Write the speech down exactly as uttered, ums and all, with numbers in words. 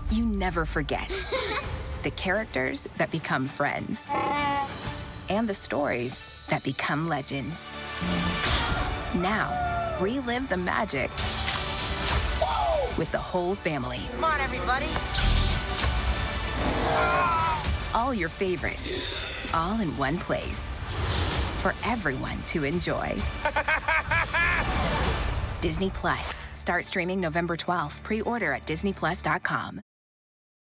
you never forget. The characters that become friends. And the stories that become legends. Now, relive the magic with the whole family. Come on, everybody. All your favorites, all in one place. For everyone to enjoy. Disney Plus. Start streaming November twelfth. Pre-order at disney plus dot com.